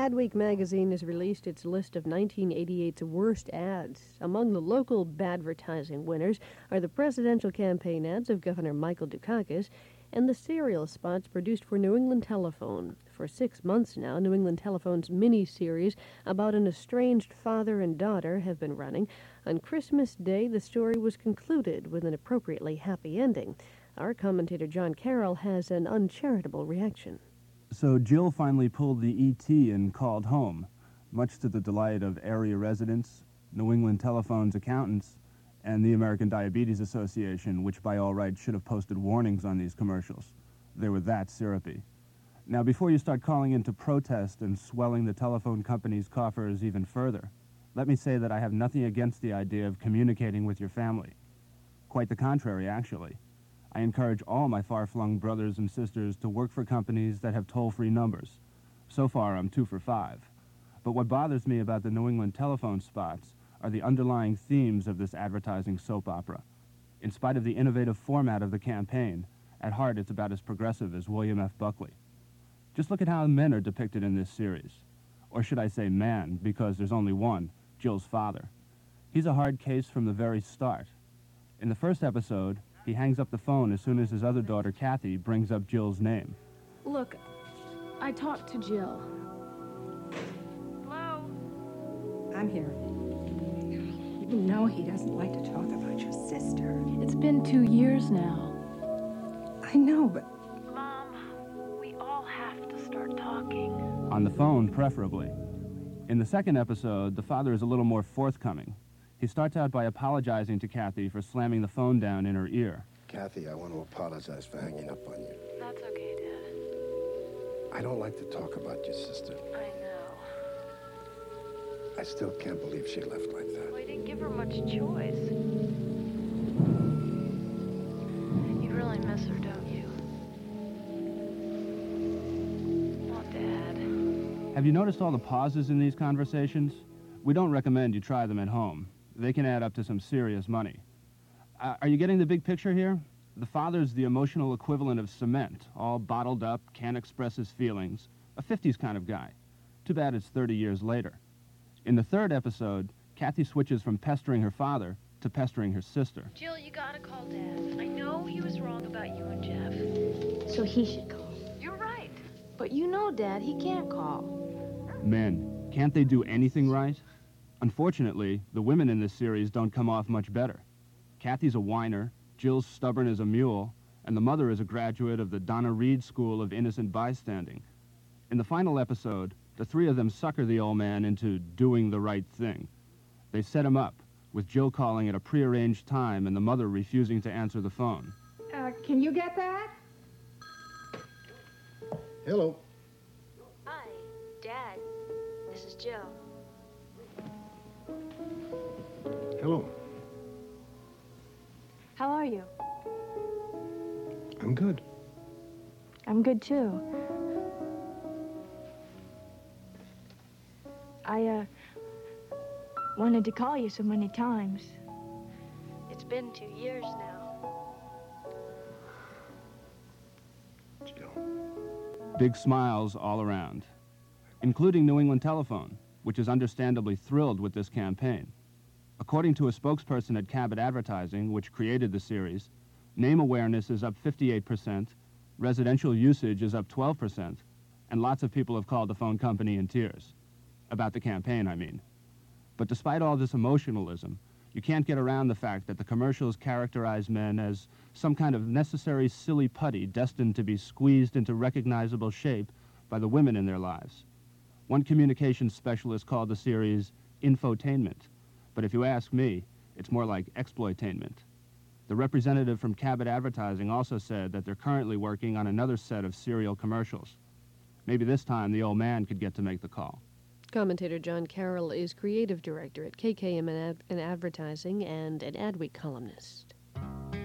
Adweek magazine has released its list of 1988's worst ads. Among the local badvertising winners are the presidential campaign ads of Governor Michael Dukakis and the serial spots produced for New England Telephone. For 6 months now, New England Telephone's mini-series about an estranged father and daughter have been running. On Christmas Day, the story was concluded with an appropriately happy ending. Our commentator John Carroll has an uncharitable reaction. So Jill finally pulled the ET and called home, much to the delight of area residents, New England Telephone's accountants, and the American Diabetes Association, which by all rights should have posted warnings on these commercials. They were that syrupy. Now, before you start calling in to protest and swelling the telephone company's coffers even further, let me say that I have nothing against the idea of communicating with your family. Quite the contrary, actually. I encourage all my far-flung brothers and sisters to work for companies that have toll-free numbers. So far, I'm 2 for 5. But what bothers me about the New England Telephone spots are the underlying themes of this advertising soap opera. In spite of the innovative format of the campaign, at heart it's about as progressive as William F. Buckley. Just look at how men are depicted in this series. Or should I say man, because there's only one, Jill's father. He's a hard case from the very start. In the first episode, he hangs up the phone as soon as his other daughter, Kathy, brings up Jill's name. Look, I talked to Jill. Hello? I'm here. You know he doesn't like to talk about your sister. It's been 2 years now. I know, but... Mom, we all have to start talking. On the phone, preferably. In the second episode, the father is a little more forthcoming. He starts out by apologizing to Kathy for slamming the phone down in her ear. Kathy, I want to apologize for hanging up on you. That's okay, Dad. I don't like to talk about your sister. I know. I still can't believe she left like that. Well, you didn't give her much choice. You really miss her, don't you? Oh, Dad. Have you noticed all the pauses in these conversations? We don't recommend you try them at home. They can add up to some serious money. Are you getting the big picture here? The father's the emotional equivalent of cement, all bottled up, can't express his feelings. A 50s kind of guy. Too bad it's 30 years later. In the third episode, Kathy switches from pestering her father to pestering her sister. Jill, you gotta call Dad. I know he was wrong about you and Jeff. So he should call. You're right. But you know, Dad, he can't call. Men, can't they do anything right? Unfortunately, the women in this series don't come off much better. Kathy's a whiner, Jill's stubborn as a mule, and the mother is a graduate of the Donna Reed School of Innocent Bystanding. In the final episode, the three of them sucker the old man into doing the right thing. They set him up, with Jill calling at a prearranged time and the mother refusing to answer the phone. Can you get that? Hello. Hi, Dad. This is Jill. Hello. How are you? I'm good. I'm good, too. I, wanted to call you so many times. It's been 2 years now. Jill. Big smiles all around, including New England Telephone, which is understandably thrilled with this campaign. According to a spokesperson at Cabot Advertising, which created the series, name awareness is up 58%, residential usage is up 12%, and lots of people have called the phone company in tears. About the campaign, I mean. But despite all this emotionalism, you can't get around the fact that the commercials characterize men as some kind of necessary silly putty destined to be squeezed into recognizable shape by the women in their lives. One communications specialist called the series infotainment, but if you ask me, it's more like exploitainment. The representative from Cabot Advertising also said that they're currently working on another set of serial commercials. Maybe this time the old man could get to make the call. Commentator John Carroll is creative director at KKM and Advertising and an Adweek columnist.